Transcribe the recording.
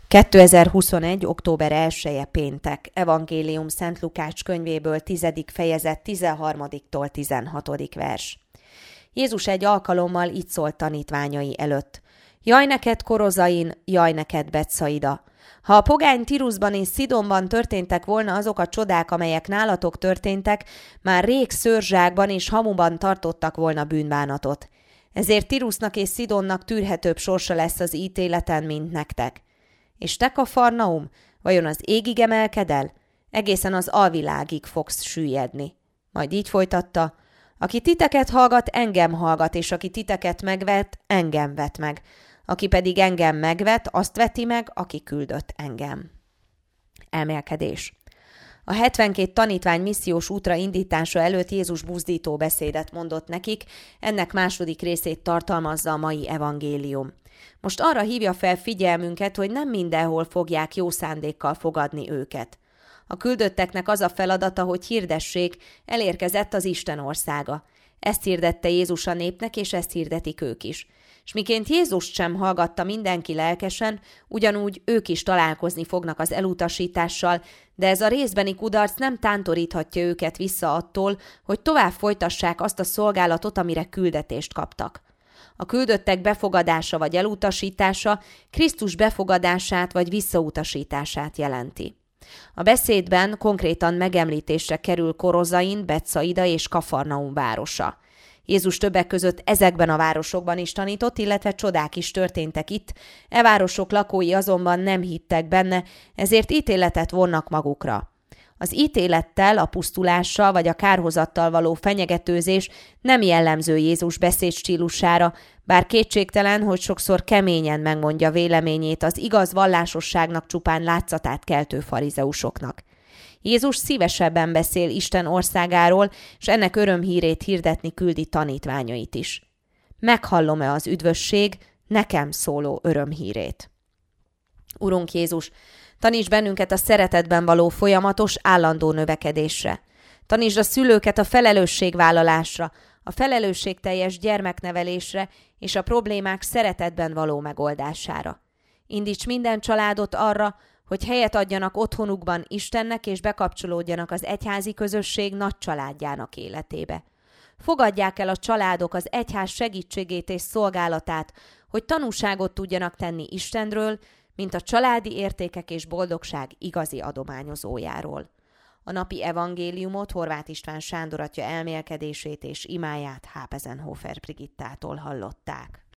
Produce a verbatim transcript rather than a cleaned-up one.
kétezer-huszonegy. október elseje péntek. Evangélium Szent Lukács könyvéből tizedik fejezet tizenharmadiktól tizenhatodik vers. Jézus egy alkalommal így szólt tanítványai előtt. Jaj neked Korozain, jaj neked Betsaida! Ha a pogány Tiruszban és Szidonban történtek volna azok a csodák, amelyek nálatok történtek, már rég szőrzsákban és hamuban tartottak volna bűnbánatot. Ezért Tirusznak és Szidonnak tűrhetőbb sorsa lesz az ítéleten, mint nektek. És te, Kafarnaum, vajon az égig emelkedel? Egészen az alvilágig fogsz süllyedni. Majd így folytatta, aki titeket hallgat, engem hallgat, és aki titeket megvet, engem vet meg. Aki pedig engem megvet, azt veti meg, aki küldött engem. Elmélkedés. A hetvenkét tanítvány missziós útra indítása előtt Jézus buzdító beszédet mondott nekik, ennek második részét tartalmazza a mai evangélium. Most arra hívja fel figyelmünket, hogy nem mindenhol fogják jó szándékkal fogadni őket. A küldötteknek az a feladata, hogy hirdessék, elérkezett az Isten országa. Ezt hirdette Jézus a népnek, és ezt hirdetik ők is. És miként Jézust sem hallgatta mindenki lelkesen, ugyanúgy ők is találkozni fognak az elutasítással, de ez a részbeni kudarc nem tántoríthatja őket vissza attól, hogy tovább folytassák azt a szolgálatot, amire küldetést kaptak. A küldöttek befogadása vagy elutasítása Krisztus befogadását vagy visszautasítását jelenti. A beszédben konkrétan megemlítésre kerül Korozain, Betsaida és Kafarnaum városa. Jézus többek között ezekben a városokban is tanított, illetve csodák is történtek itt, e városok lakói azonban nem hittek benne, ezért ítéletet vonnak magukra. Az ítélettel, a pusztulással vagy a kárhozattal való fenyegetőzés nem jellemző Jézus beszédstílusára, bár kétségtelen, hogy sokszor keményen megmondja véleményét az igaz vallásosságnak csupán látszatát keltő farizeusoknak. Jézus szívesebben beszél Isten országáról, és ennek örömhírét hirdetni küldi tanítványait is. Meghallom-e az üdvösség nekem szóló örömhírét? Urunk Jézus, taníts bennünket a szeretetben való folyamatos, állandó növekedésre. Tanítsd a szülőket a felelősségvállalásra, a felelősségteljes gyermeknevelésre és a problémák szeretetben való megoldására. Indíts minden családot arra, hogy helyet adjanak otthonukban Istennek és bekapcsolódjanak az egyházi közösség nagy családjának életébe. Fogadják el a családok az egyház segítségét és szolgálatát, hogy tanúságot tudjanak tenni Istenről, mint a családi értékek és boldogság igazi adományozójáról. A napi evangéliumot Horváth István Sándor atya elmélkedését és imáját Hápezenhofer Brigittától hallották.